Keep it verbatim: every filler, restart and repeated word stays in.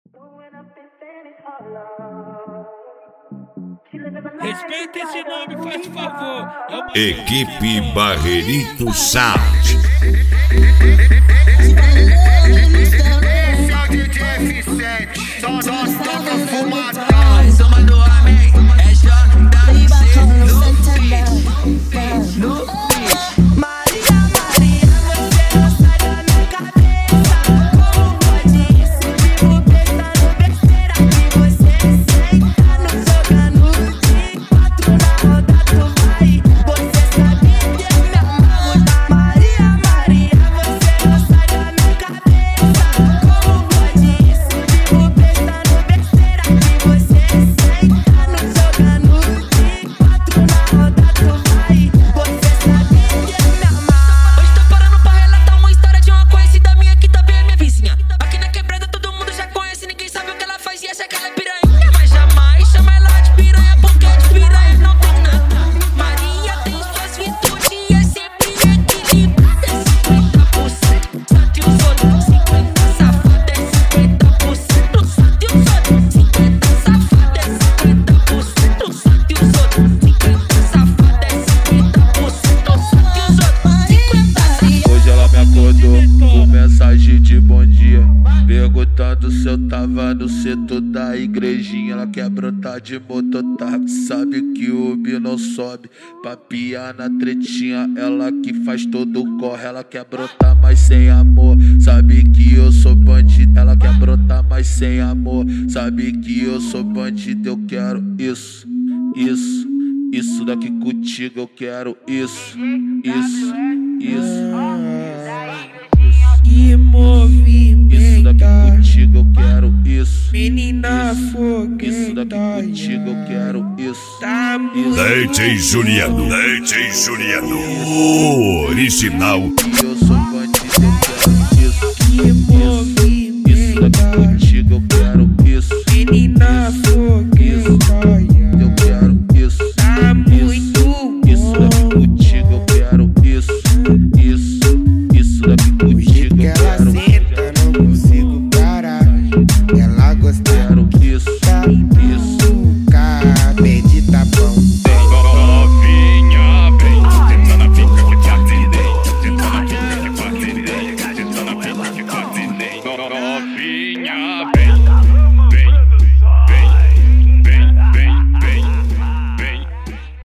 Respeita esse nome, faz favor. É uma... Equipe Barreirito Sound. Mensagem de bom dia, perguntando se eu tava no setor da igrejinha. Ela quer brotar de mototáxi, sabe que o Ubi não sobe pra piar na tretinha. Ela que faz todo o corre, ela quer brotar mais sem amor, sabe que eu sou bandido. Ela quer brotar mais sem amor, sabe que eu sou bandido. Eu quero isso, isso, isso daqui contigo. Eu quero isso, isso, isso. Que movimento, isso daqui contigo, eu quero isso. Menina fogueta, isso daqui contigo, eu quero isso. Tá muito D J Juliano, D J Juliano, original. E eu sou bandido, eu quero isso. que movimento.